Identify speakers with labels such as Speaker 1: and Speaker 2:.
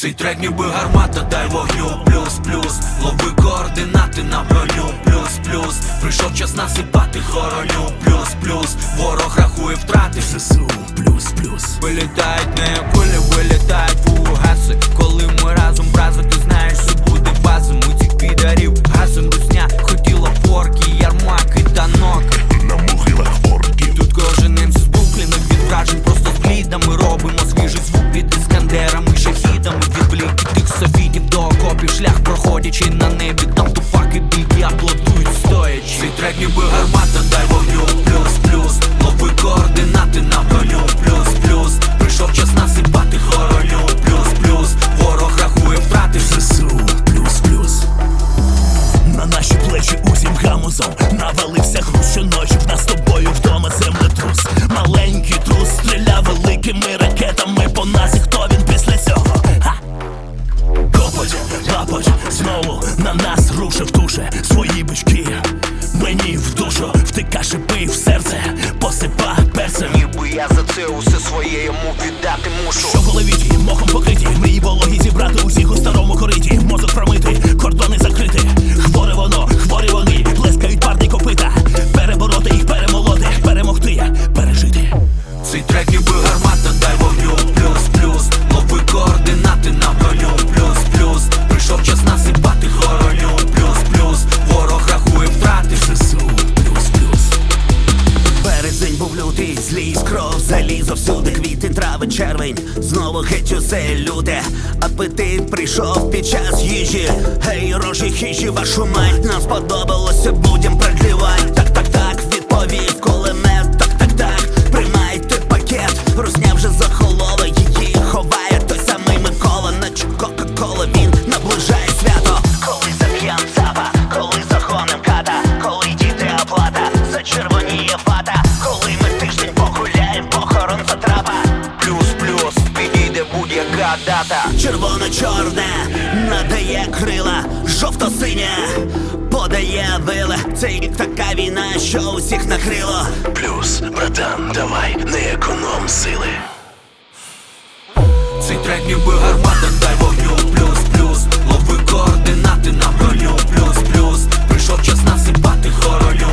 Speaker 1: Цей трек ніби гармата, дай вогню, плюс-плюс. Лови координати на броню, плюс-плюс. Прийшов час насипати хороню, плюс-плюс. Ворог рахує втрати, ЗСУ, плюс-плюс. Вилітають не кулі, вилітають фугаси. Коли ми разом, браза, ти знаєш, що буде база. Ми цих підарів гасим, русня хотіла порки, ярмаки та ноки.
Speaker 2: На могилах орків.
Speaker 1: Тут кожен МС з Брукліна від вражень просто з блідами. Робимо свіжий звук під іскандерами, шахідами. Від бліки тих софітів до окопів, шлях проходячи на небі. Там тупаки біги аплодують стоячи. Цей трек ніби гармата, дай вогню, плюс-плюс. Лови координати на броню, плюс-плюс. Прийшов час насипати хороню, плюс-плюс. Ворог рахує втрати,
Speaker 2: ЗСУ, плюс-плюс. На наші плечі усім гамузом навалився груз. Щоночі в нас з тобою вдома землетрус. Маленький трус стріляв великими ракетами по нас. І хто він після цього? Копоть, лапоть, знову на нас рушив туше свої бички. Мені в душу втика шипи в серце, посипа перцем.
Speaker 3: Ніби я за це усе своє йому віддати мушу.
Speaker 2: Що в голові ті, мохом покриті, мрії вологі зібрати усіх у старому кориті. Мозок промити, кордони закрити. Хворе воно, хворі вони, плескають парні копита. Перебороти їх, перемолоти, перемогти, пережити.
Speaker 1: цей трек ніби гармата, дай вогню, плюс-плюс. Лови координати на броню, плюс-плюс. Прийшов час насипати хороню, плюс-плюс. Ворог рахує втрати,
Speaker 2: ЗСУ, плюс-плюс.
Speaker 4: Березень був лютий, зліз кров, залізо всюди, квітень, травень, червень. Знову геть усе люте, апетит прийшов під час їжі. Гей, рожі хижі, вашу мать, нам сподобалося, будем продлівать. Так, відповідь, кулемет, так, приймайте пакет. Русня вже захолола, її ховає той самий Микола, наче Кока-Кола, він наближає свято. Коли заб'єм цапа, коли загоним ката, коли діти оплата, зачервоніє вата. Коли ми тиждень погуляєм, похорон затрапа.
Speaker 3: Плюс-плюс, підійде будь-яка дата.
Speaker 4: Червоно-чорне надає крила, жовто-синє подає вила. Це така війна, що усіх накрило.
Speaker 2: Плюс, братан, давай, не економ сили.
Speaker 1: цей трек ніби гармата, дай вогню, плюс-плюс. Лови координати на броню, плюс-плюс. Прийшов час насипати хороню,